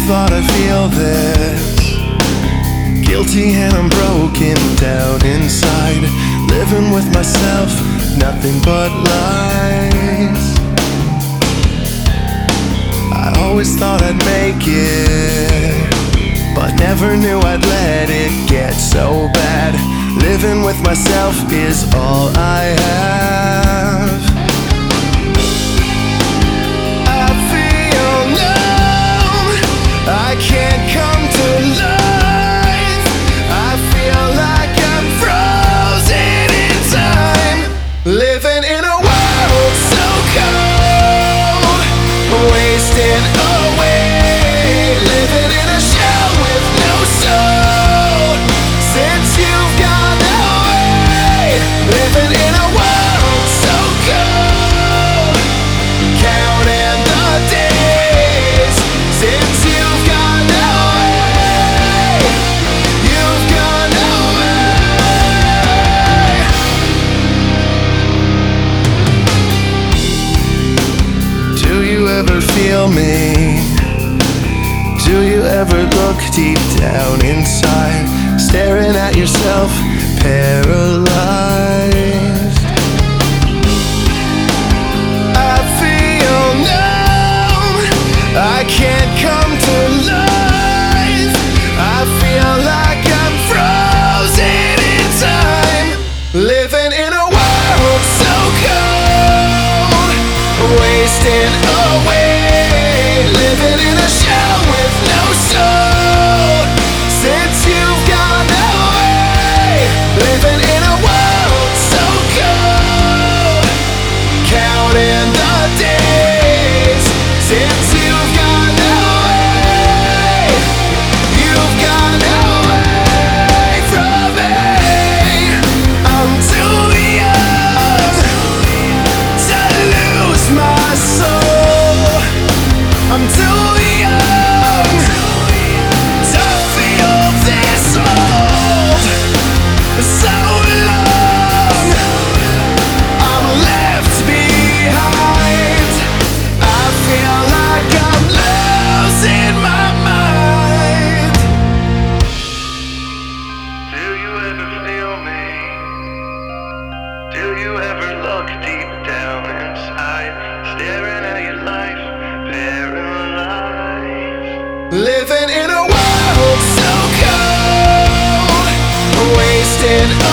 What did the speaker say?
thought I'd feel this. Guilty and I'm broken down inside, living with myself, nothing but lies. I always thought I'd make it, but never knew I'd let it get so bad. Living with myself is all I have. I feel numb, I can't come to life. I feel like I'm frozen in time, living in a world so cold, wasting away, living in a shell with no soul. Since you've gone away, living in a world so cold, counting the days. Since you've gone away, you've gone away. Do you ever feel me? Do you ever look deep down inside, staring at yourself, paralyzed? I feel numb, I can't come to life. I feel like I'm frozen in time, living in a world so cold, wasting away, living in a shell with no soul. Since you've gone away, living in a world so cold, counting the days. Since you've gone away, you've gone away from me. I'm too young to lose my soul. I'm too young to feel this old. So long I'm left behind. I feel like I'm losing my mind. Do you ever feel me? Do you ever look deep down inside, staring at your life, paralyzed? Living in a world so cold, wasting